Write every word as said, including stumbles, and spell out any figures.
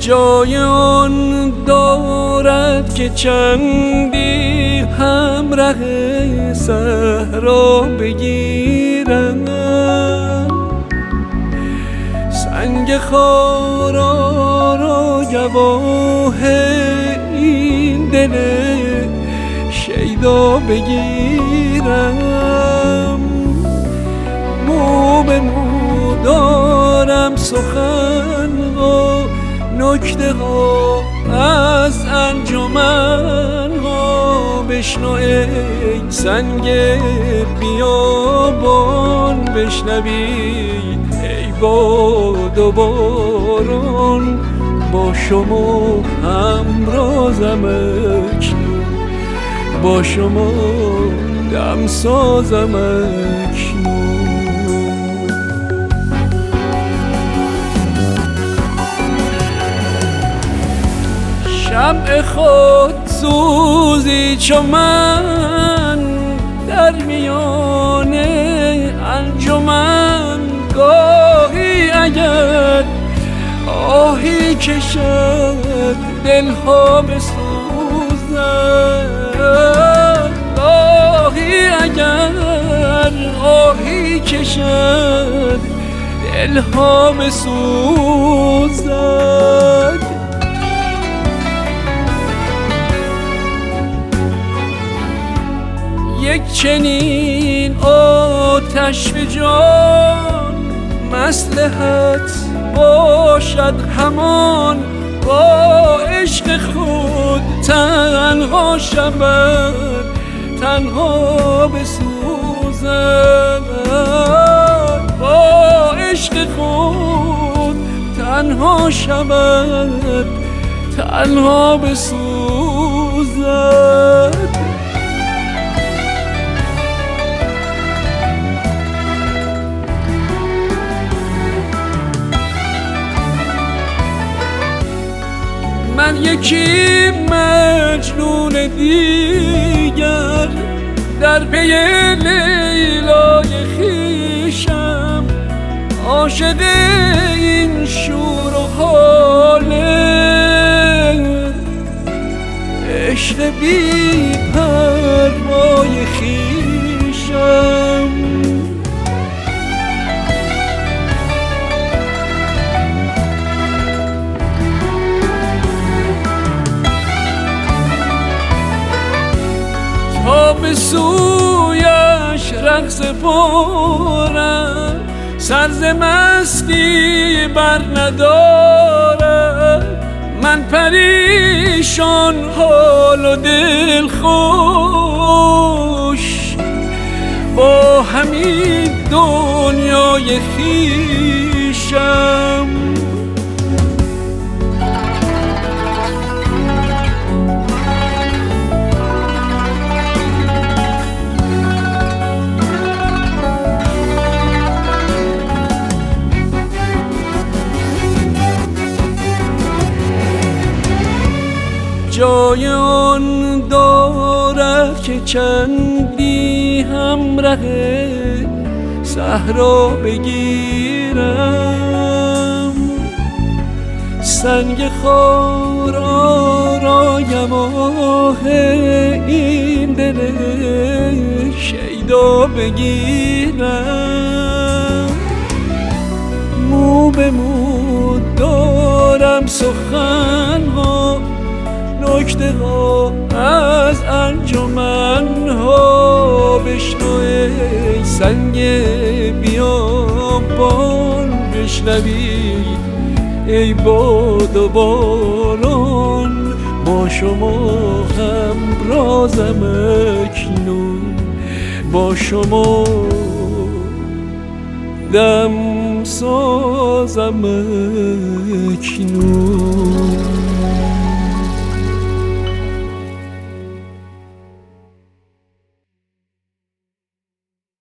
جای آن دارد که چندی همراه صحرا بگیرم، سنگ خارا را گواه این دل شیدا بگیرم. مو به مو دارم سخن ها، نکته ها از انجمن ها، بشنو ای سنگ بیابان، بشنوی ای باد و باران. با شما همرازم اکنون، با شما دم سازم اکنون. شمع خود سوزی چو من در میان انجمن، گاهی اگر آهی کشد دلها بسوزد، گاهی اگر آهی کشد دلها بسوزد. یک چنین آتش به جان مصلحت باشد همان، با عشق خود تنها شود تنها بسوزد، با عشق خود تنها شود تنها بسوزد. من یکی مجنون دیگر در پی لیلای خویشم، عاشق این شور و حال عشق بی پروای خویشم. تا به سویش رقص پارم، سرز مستی بر ندارم. من پریشان حال و دل خوش با همین دنیای خویشم. جای آن دارد که چندی همراه صحرا بگیرم، سنگ خارا را گواه این دل شیدا بگیرم. مو به مو دارم سخن ها، نکته ها از انجمن ها، بشنو ای سنگ بیابان، بشنوی ای باد و باران. با شما همرازم اکنون، با شما دم سازم اکنون.